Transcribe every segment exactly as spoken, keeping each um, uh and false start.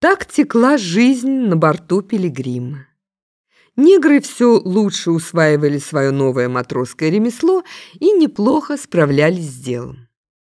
Так текла жизнь на борту Пилигрима. Негры все лучше усваивали свое новое матросское ремесло и неплохо справлялись с делом.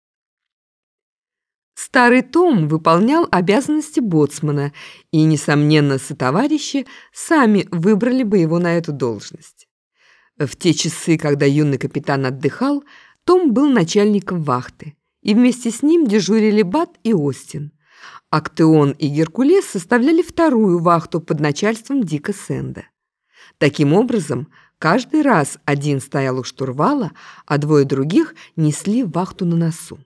Старый Том выполнял обязанности боцмана, и, несомненно, сотоварищи сами выбрали бы его на эту должность. В те часы, когда юный капитан отдыхал, Том был начальником вахты, и вместе с ним дежурили Бат и Остин. Актеон и Геркулес составляли вторую вахту под начальством Дика Сэнда. Таким образом, каждый раз один стоял у штурвала, а двое других несли вахту на носу.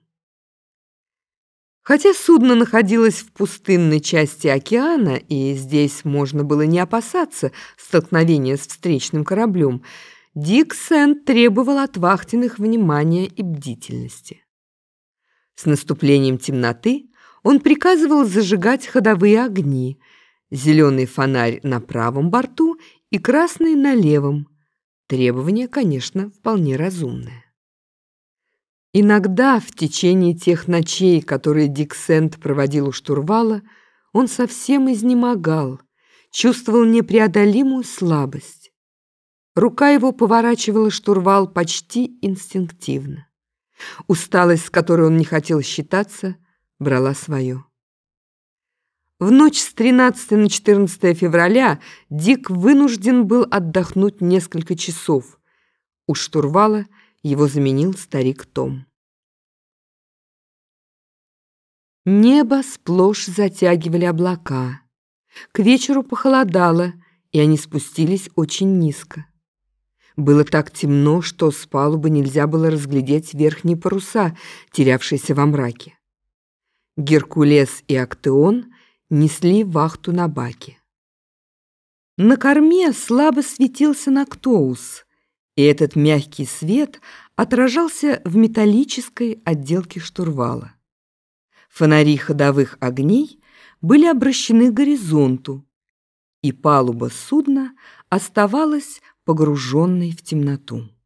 Хотя судно находилось в пустынной части океана, и здесь можно было не опасаться столкновения с встречным кораблем, Дик Сэнд требовал от вахтенных внимания и бдительности. С наступлением темноты он приказывал зажигать ходовые огни, зеленый фонарь на правом борту и красный на левом. Требование, конечно, вполне разумное. Иногда в течение тех ночей, которые Дик Сэнд проводил у штурвала, он совсем изнемогал, чувствовал непреодолимую слабость. Рука его поворачивала штурвал почти инстинктивно. Усталость, с которой он не хотел считаться, брала свое. В ночь с тринадцатого на четырнадцатое февраля Дик вынужден был отдохнуть несколько часов. У штурвала его заменил старик Том. Небо сплошь затягивали облака. К вечеру похолодало, и они спустились очень низко. Было так темно, что с палубы нельзя было разглядеть верхние паруса, терявшиеся во мраке. Геркулес и Актеон несли вахту на баке. На корме слабо светился Нактоус, и этот мягкий свет отражался в металлической отделке штурвала. Фонари ходовых огней были обращены к горизонту, и палуба судна оставалась погруженной в темноту.